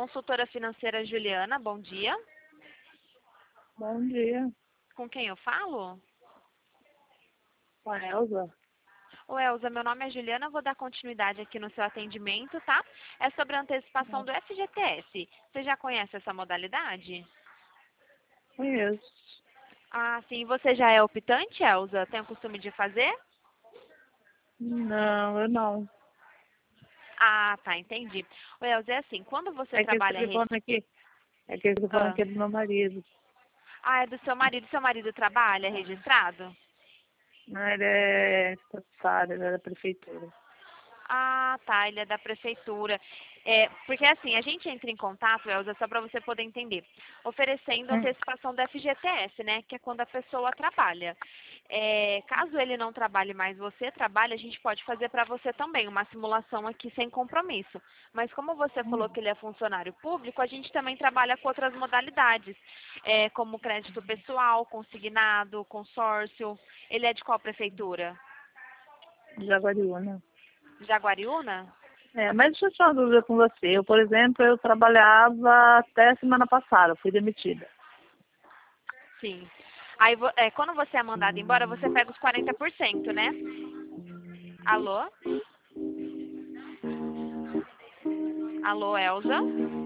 Consultora financeira Juliana, bom dia. Bom dia, Com quem eu falo? com a Elza. Ô, Elza, meu nome é Juliana, eu vou dar continuidade aqui no seu atendimento, tá? É sobre a antecipação do FGTS. Você já conhece essa modalidade? Conheço. Ah, sim. Você já é optante, Elza? Tem o costume de fazer? Não, eu não. Ah, tá, entendi. Ô, Elza, é assim, quando você É que esse trabalha... telefone aqui, é que esse telefone Ah. aqui é do meu marido. Ah, é do seu marido. Seu marido trabalha registrado? Não, ele é estatutário, ele é da prefeitura. Ah, tá, ele é da prefeitura. É, porque assim, a gente entra em contato, Elza, só para você poder entender, oferecendo Hum. antecipação do FGTS, né, que é quando a pessoa trabalha. É, caso ele não trabalhe mais, você trabalha, a gente pode fazer para você também uma simulação aqui sem compromisso. Mas como você falou que ele é funcionário público, a gente também trabalha com outras modalidades, como crédito pessoal, consignado, consórcio. Ele é de qual prefeitura? Jaguariúna. Jaguariúna? Mas deixa eu tirar uma dúvida com você. Eu, por exemplo, eu trabalhava até semana passada, fui demitida. Sim. Aí, quando você é mandado embora, você pega os 40%, né? Alô? Alô, Elza?